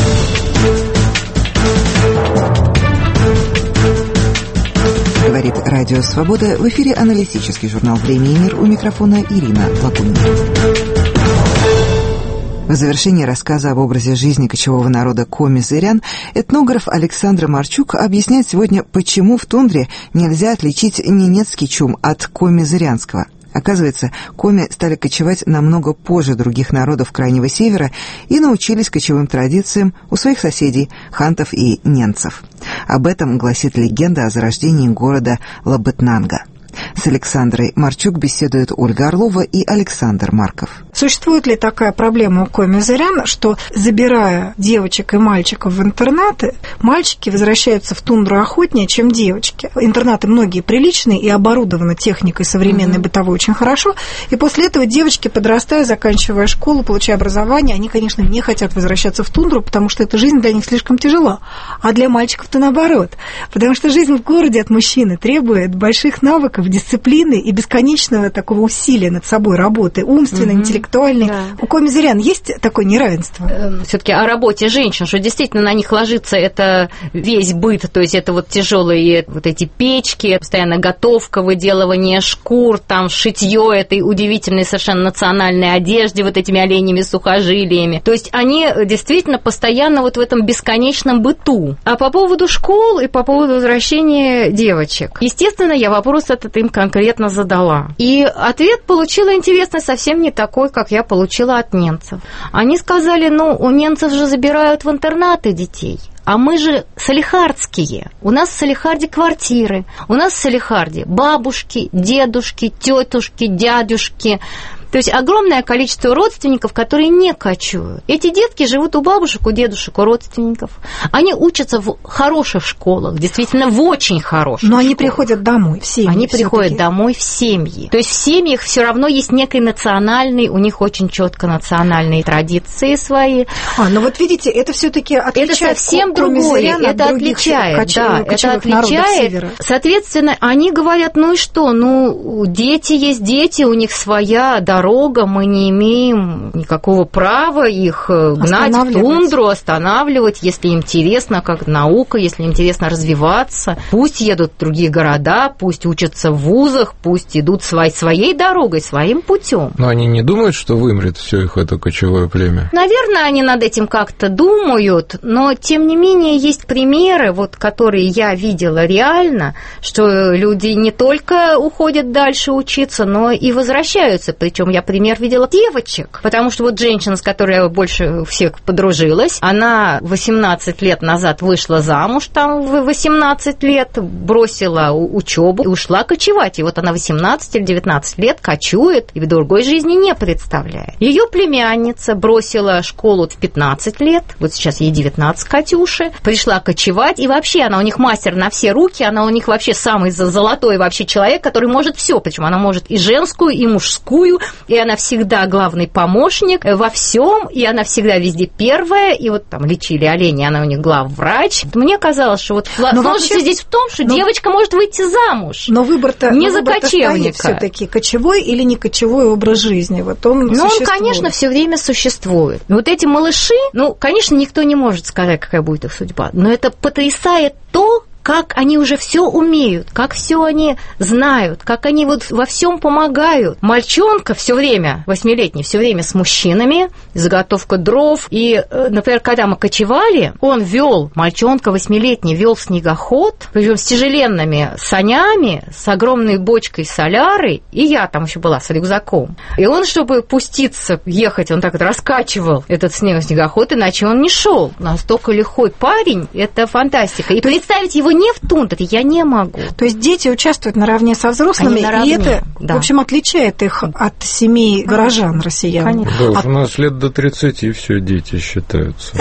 Говорит Радио Свобода. В эфире аналитический журнал «Время и мир». У микрофона Ирина Лакунина. В завершении рассказа об образе жизни кочевого народа коми-зырян этнограф Александра Марчук объясняет сегодня, почему в тундре нельзя отличить ненецкий чум от коми-зырянского. Оказывается, коми стали кочевать намного позже других народов Крайнего Севера и научились кочевым традициям у своих соседей, хантов и ненцев. Об этом гласит легенда о зарождении города Лабытнанга. С Александрой Марчук беседуют Ольга Орлова и Александр Марков. Существует ли такая проблема у коми-зарян, что, забирая девочек и мальчиков в интернаты, мальчики возвращаются в тундру охотнее, чем девочки? Интернаты многие приличные и оборудованы техникой современной, mm-hmm. бытовой очень хорошо, и после этого девочки, подрастая, заканчивая школу, получая образование, они, конечно, не хотят возвращаться в тундру, потому что эта жизнь для них слишком тяжела. А для мальчиков-то наоборот. Потому что жизнь в городе от мужчины требует больших навыков, дисциплины и бесконечного такого усилия над собой, работы, умственной, mm-hmm. интеллектуальной. Да. У коми-зарян есть такое неравенство? Все-таки о работе женщин, что действительно на них ложится это весь быт, то есть это вот тяжелые вот эти печки, постоянно готовка, выделывание шкур, там шитье этой удивительной совершенно национальной одежде, вот этими оленями сухожилиями. То есть они действительно постоянно вот в этом бесконечном быту. А по поводу школ и по поводу возвращения девочек, естественно, я вопрос этот им конкретно задала. И ответ получила интересный, совсем не такой, как я получила от немцев. Они сказали, ну, у немцев же забирают в интернаты детей. А мы же салехардские. У нас в Салехарде квартиры. У нас в Салехарде бабушки, дедушки, тетушки, дядюшки. То есть огромное количество родственников, которые не кочуют. Эти детки живут у бабушек, у дедушек, у родственников. Они учатся в хороших школах, действительно в очень хороших. Но школах. Они приходят домой, в семьи. Они приходят домой в семьи. То есть в семьях все равно есть некий национальный, у них очень четко национальные традиции свои. А, ну вот видите, это все-таки отличает. Это совсем другое. Это отличает, коч... да, это отличает. Соответственно, они говорят, ну и что, ну дети есть дети, у них своя дорога. Дорога, мы не имеем никакого права их гнать в тундру, останавливать, если им интересно, как наука, если им интересно развиваться. Пусть едут в другие города, пусть учатся в вузах, пусть идут своей, своей дорогой, своим путем. Но они не думают, что вымрет все их это кочевое племя? Наверное, они над этим как-то думают, но, тем не менее, есть примеры, вот, которые я видела реально, что люди не только уходят дальше учиться, но и возвращаются, причем я пример видела девочек, потому что вот женщина, с которой я больше всех подружилась, она восемнадцать лет назад вышла замуж, там в восемнадцать лет, бросила учебу и ушла кочевать. И вот она восемнадцать или девятнадцать лет кочует и в другой жизни не представляет. Ее племянница бросила школу в пятнадцать лет, вот сейчас ей девятнадцать, Катюше, пришла кочевать, и вообще она у них мастер на все руки, она у них вообще самый золотой вообще человек, который может все, причем она может и женскую, и мужскую, и она всегда главный помощник во всем, и она всегда везде первая, и вот там лечили оленей, она у них главврач. Мне казалось, что вот сложность вообще... здесь в том, что но... девочка может выйти замуж. Но выбор-то не но за выбор-то кочевника. Все-таки кочевой или не кочевой образ жизни. Вот он Но он, конечно, все время существует. И вот эти малыши, ну, конечно, никто не может сказать, какая будет их судьба, но это потрясает то, как они уже все умеют, как все они знают, как они вот во всем помогают. Мальчонка все время, восьмилетний, все время с мужчинами, заготовка дров. И, например, когда мы кочевали, он вел, мальчонка восьмилетний, вел снегоход, причем с тяжеленными санями, с огромной бочкой соляры, и я там еще была с рюкзаком. И он, чтобы пуститься, ехать, он так вот раскачивал этот снегоход, иначе он не шел. Настолько лихой парень, это фантастика. И представить его не в тундре я не могу. То есть дети участвуют наравне со взрослыми, наравне, и это, да. в общем, отличает их от семей горожан россиян. Да, от... у нас лет до тридцати все дети считаются.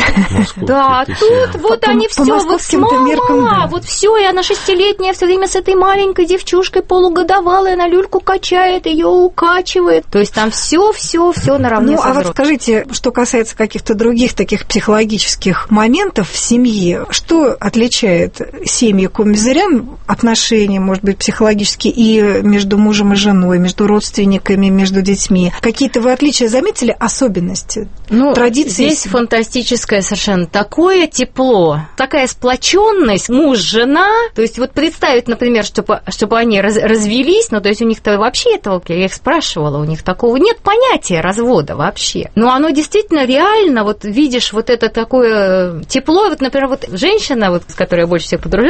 Да, тут вот они все, вот мама, вот все, и она шестилетняя все время с этой маленькой девчушкой полугодовалой, она люльку качает, ее укачивает. То есть там все, все, все наравне. Ну, а вот скажите, что касается каких-то других таких психологических моментов в семье, что отличает семьи коми-зарян, отношения, может быть, психологические и между мужем и женой, между родственниками, между детьми? Какие-то вы отличия заметили, особенности, ну, традиции? Здесь фантастическое совершенно такое тепло, такая сплоченность, муж-жена. То есть вот представить, например, чтобы, чтобы они раз, развелись, ну, то есть у них-то вообще этого, я их спрашивала, у них такого нет понятия развода вообще. Но оно действительно реально, вот видишь вот это такое тепло. Вот, например, вот женщина, вот, с которой я больше всех подружилась,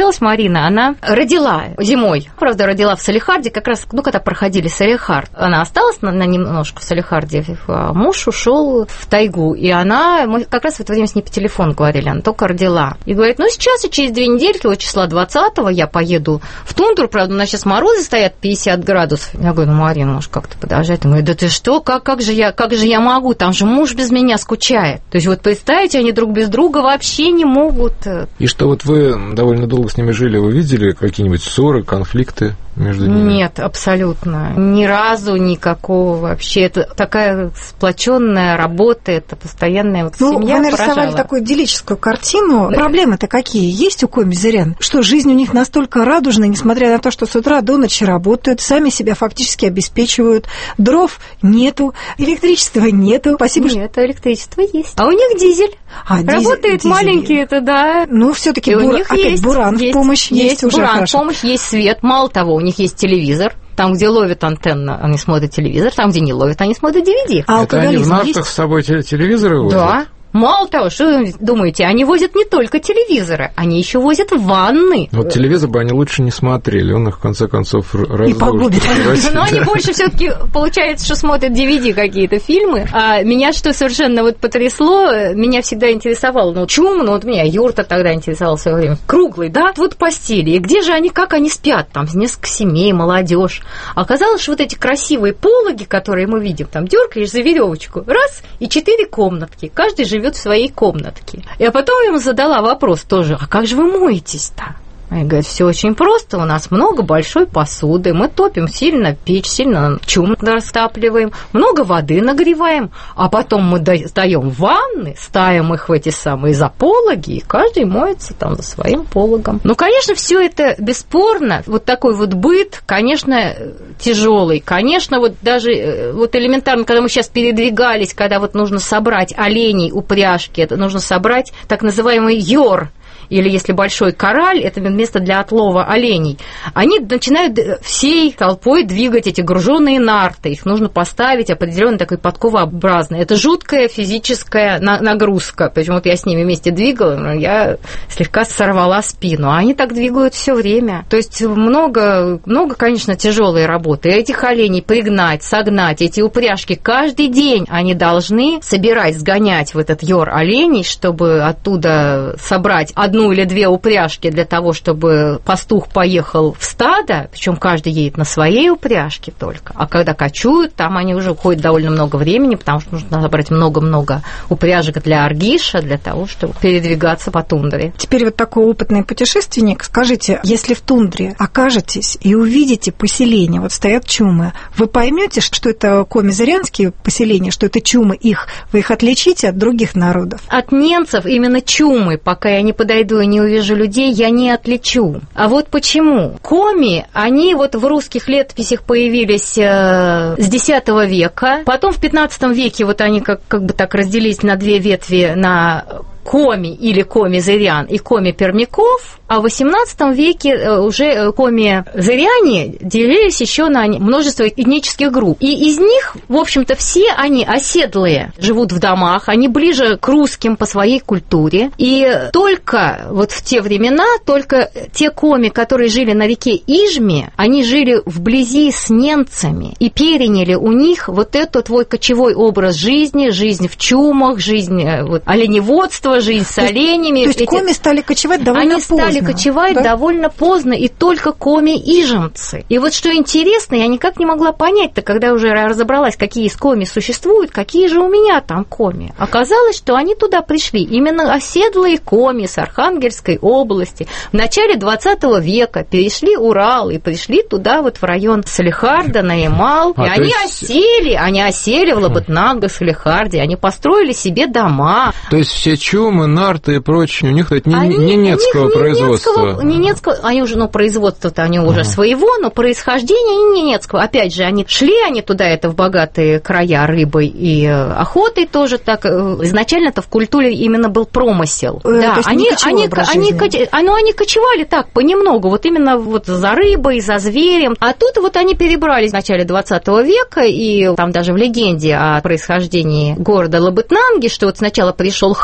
представлялась Марина, она родила зимой. Правда, родила в Салехарде, как раз, ну, когда проходили Салехард. Она осталась на, на немножко в Салехарде, а муж ушел в тайгу. И она, мы как раз в это время с ней по телефону говорили, она только родила. И говорит, ну, сейчас и через две недельки, вот числа двадцатого, я поеду в тундру, правда, у нас сейчас морозы стоят пятьдесят градусов. Я говорю, ну, Марина, может, как-то подождать? Она говорит, да ты что, как, как, же я, как же я могу? Там же муж без меня скучает. То есть, вот представьте, они друг без друга вообще не могут. И что вот вы довольно долго с ними жили, вы видели какие-нибудь ссоры, конфликты между ними? Нет, абсолютно. Ни разу никакого вообще. Это такая сплоченная работа, это постоянная вот ну, семья. Вы нарисовали поражала. такую идиллическую картину. Проблемы-то какие есть у коми-зырян? Что жизнь у них настолько радужная, несмотря на то, что с утра до ночи работают, сами себя фактически обеспечивают. Дров нету, электричества нету. Спасибо. Нет, электричество есть. А у них дизель. А, работает дизель, маленький, это да. Ну, все-таки бур... опять буран есть, в помощь есть, есть уже буран хорошо. в помощь, есть свет. Мало того, у них есть телевизор. Там, где ловит антенна, они смотрят телевизор. Там, где не ловит, они смотрят ди ви ди. А это они в нафтах есть? С собой телевизоры возят? Да. Мало того, что вы думаете, они возят не только телевизоры, они еще возят ванны. Вот телевизор бы они лучше не смотрели, он их в конце концов разрушит. И погубит. Но они больше все-таки, получается, что смотрят ди ви ди какие-то фильмы. А меня что совершенно вот потрясло, меня всегда интересовало, ну, чум, ну, вот меня юрта тогда интересовал в свое время. Круглый, да, вот постели. И где же они, как они спят? Там несколько семей, молодежь. Оказалось, что вот эти красивые пологи, которые мы видим, там дергаешь за веревочку, раз, и четыре комнатки. Каждый живет в своей комнатке. И а потом я ему задала вопрос тоже, а как же вы моетесь-то? Они говорят, все очень просто, у нас много большой посуды, мы топим сильно печь, сильно чум растапливаем, много воды нагреваем, а потом мы даем ванны, ставим их в эти самые запологи, и каждый моется там за своим пологом. Ну, конечно, все это бесспорно, вот такой вот быт, конечно, тяжелый, конечно, вот даже вот элементарно, когда мы сейчас передвигались, когда вот нужно собрать оленей, упряжки, это нужно собрать так называемый йор, или если большой кораль, это место для отлова оленей, они начинают всей толпой двигать эти груженные нарты. Их нужно поставить определенно такой подковообразный. Это жуткая физическая нагрузка. Причем вот я с ними вместе двигала, я слегка сорвала спину. А они так двигают все время. То есть много, много, конечно, тяжелой работы. Этих оленей пригнать, согнать, эти упряжки каждый день они должны собирать, сгонять в этот йор оленей, чтобы оттуда собрать одну или две упряжки для того, чтобы пастух поехал в стадо, причем каждый едет на своей упряжке только. А когда кочуют, там они уже уходят довольно много времени, потому что нужно собрать много-много упряжек для аргиша, для того, чтобы передвигаться по тундре. Теперь вот такой опытный путешественник, скажите, если в тундре окажетесь и увидите поселения, вот стоят чумы, вы поймете, что это коми-зырянские поселения, что это чумы их, вы их отличите от других народов? От немцев именно чумы, пока я не подойду и не увижу людей, я не отличу. А вот почему? Коми, они вот в русских летописях появились э, с десятого века, потом в пятнадцатом веке вот они как, как бы так разделились на две ветви, на коми или коми-зырян и коми-пермяков, а в восемнадцатом веке уже коми-зыряне делились еще на множество этнических групп. И из них, в общем-то, все они оседлые, живут в домах, они ближе к русским по своей культуре. И только вот в те времена, только те коми, которые жили на реке Ижме, они жили вблизи с немцами и переняли у них вот этот твой кочевой образ жизни, жизнь в чумах, жизнь вот, оленеводства, жизнь с оленями. То есть, то есть эти... коми стали кочевать довольно Они поздно. Они стали кочевать да? довольно поздно, и только коми-ижемцы. И вот что интересно, я никак не могла понять-то, когда уже разобралась, какие из коми существуют, какие же у меня там коми. Оказалось, что они туда пришли. Именно оседлые коми с Архангельской области в начале двадцатого века перешли Урал и пришли туда вот в район Салехарда, на Ямал. А, и они есть... осели, они осели в Лабытнанго, Салехарде, они построили себе дома. То есть все чумы, нарты и прочее, у них это не, они, не немецкого производства. Не немецкого, они уже, ну, производство-то они уже uh-huh. своего, но происхождение они не немецкого. Опять же, они шли они туда, это в богатые края рыбой и охотой тоже так. Изначально-то в культуре именно был промысел. Э, да, они, они, они, они, ну, они кочевали так, понемногу, вот именно вот за рыбой, за зверем. А тут вот они перебрались в начале двадцатого века, и там даже в легенде о происхождении города Лабытнанги, что вот сначала пришел хан,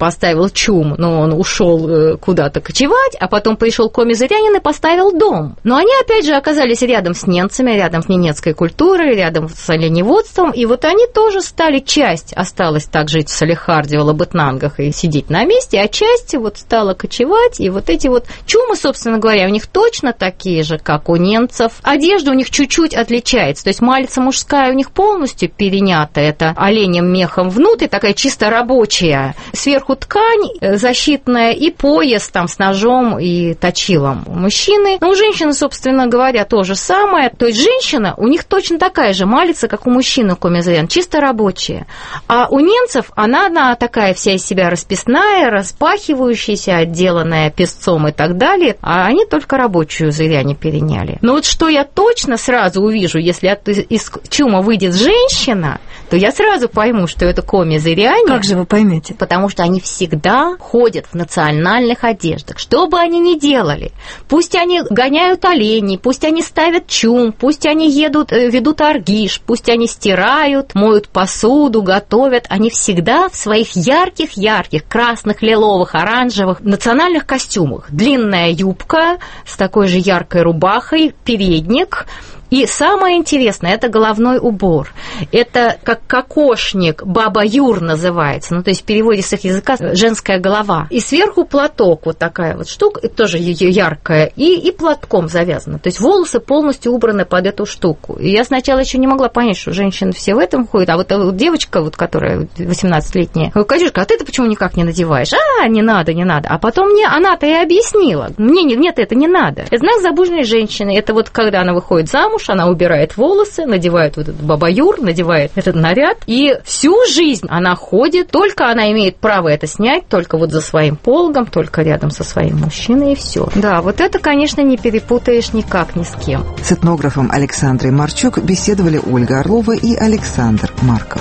поставил чум, но он ушел куда-то кочевать, а потом пришел Коми-Зырянин и поставил дом. Но они, опять же, оказались рядом с немцами, рядом с ненецкой культурой, рядом с оленеводством, и вот они тоже стали, часть осталась так жить в Салехарде, в Лабытнангах и сидеть на месте, а часть вот стала кочевать, и вот эти вот чумы, собственно говоря, у них точно такие же, как у немцев. Одежда у них чуть-чуть отличается, то есть малица мужская у них полностью перенята, это оленем мехом внутрь, такая чисто рабочая, сверху ткань защитная и пояс там с ножом и точилом. У мужчины, ну, у женщины, собственно говоря, то же самое, то есть женщина, у них точно такая же малица, как у мужчины Коми-Зырян, чисто рабочая. А у немцев она, она такая вся из себя расписная, распахивающаяся, отделанная песцом и так далее, а они только рабочую зыряне переняли. Но вот что я точно сразу увижу, если от, из чума выйдет женщина, то я сразу пойму, что это Коми-Зыряне. Как же вы поймете? Потому что они всегда ходят в национальных одеждах. Что бы они ни делали, пусть они гоняют оленей, пусть они ставят чум, пусть они едут, ведут аргиш, пусть они стирают, моют посуду, готовят, они всегда в своих ярких-ярких, красных, лиловых, оранжевых национальных костюмах. Длинная юбка с такой же яркой рубахой, передник. И самое интересное, это головной убор. Это как кокошник, баба-юр называется, ну, то есть в переводе с их языка женская голова. И сверху платок, вот такая вот штука, тоже яркая, и, и платком завязана. То есть волосы полностью убраны под эту штуку. И я сначала еще не могла понять, что женщины все в этом ходят, а вот, а вот девочка, вот, которая восемнадцатилетняя, говорю: Катюшка, а ты это почему никак не надеваешь? А, не надо, не надо. А потом мне она-то и объяснила. Мне нет, это не надо. Это знак замужней женщины. Это вот когда она выходит замуж, она убирает волосы, надевает вот этот бабаюр, надевает этот наряд, и всю жизнь она ходит, только она имеет право это снять, только вот за своим пологом, только рядом со своим мужчиной, и все. Да, вот это, конечно, не перепутаешь никак ни с кем. С этнографом Александрой Марчук беседовали Ольга Орлова и Александр Марков.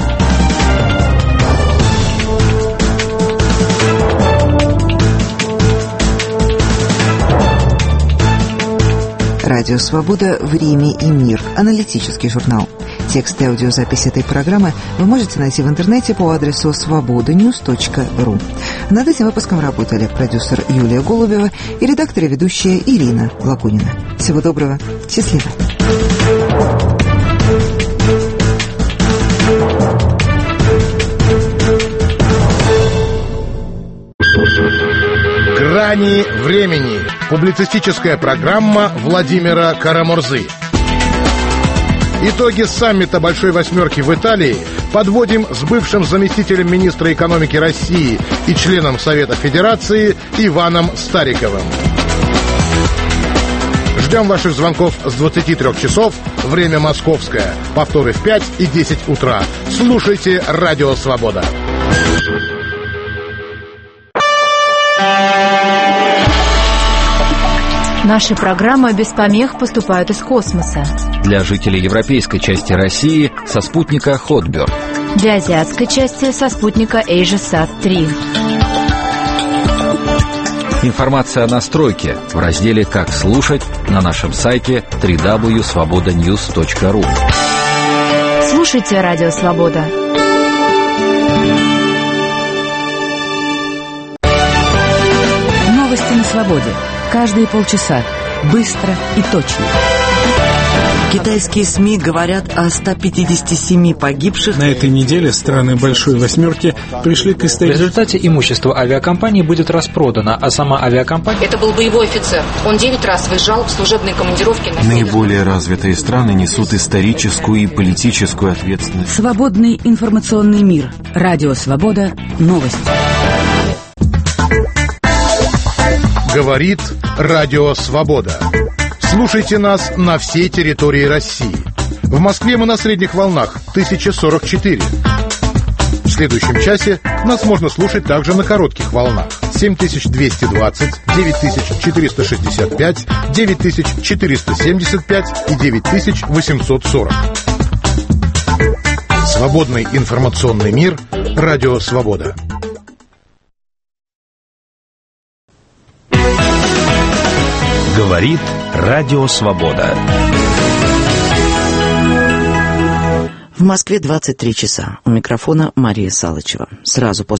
Радио «Свобода. Время и мир». Аналитический журнал. Текст и аудиозапись этой программы вы можете найти в интернете по адресу свобода ньюс точка ру. Над этим выпуском работали продюсер Юлия Голубева и редактор и ведущая Ирина Лакунина. Всего доброго. Счастливо. «Грани времени». Публицистическая программа Владимира Карамурзы. Итоги саммита Большой Восьмерки в Италии подводим с бывшим заместителем министра экономики России и членом Совета Федерации Иваном Стариковым. Ждем ваших звонков с двадцати трёх часов, время московское. Повторы в пять и десять утра. Слушайте «Радио Свобода». Наши программы без помех поступают из космоса. Для жителей европейской части России со спутника Хотберд. Для азиатской части со спутника AsiaSat три. Информация о настройке в разделе «Как слушать» на нашем сайте дабл ю дабл ю дабл ю точка свобода ньюс точка ру. Слушайте «Радио Свобода». Новости на свободе. Каждые полчаса. Быстро и точно. Китайские СМИ говорят о ста пятидесяти семи погибших. На этой неделе страны Большой Восьмерки пришли к истории. В результате имущество авиакомпании будет распродано, а сама авиакомпания... Это был боевой офицер. Он девять раз выезжал в служебные командировки на север. Наиболее развитые страны несут историческую и политическую ответственность. Свободный информационный мир. Радио Свобода. Новости. Говорит Радио Свобода. Слушайте нас на всей территории России. В Москве мы на средних волнах тысяча сорок четыре. В следующем часе нас можно слушать также на коротких волнах семь тысяч двести двадцать, девять тысяч четыреста шестьдесят пять, девять тысяч четыреста семьдесят пять и девять тысяч восемьсот сорок. Свободный информационный мир. Радио Свобода. Говорит Радио Свобода. В Москве двадцать три часа. У микрофона Мария Салычева. Сразу после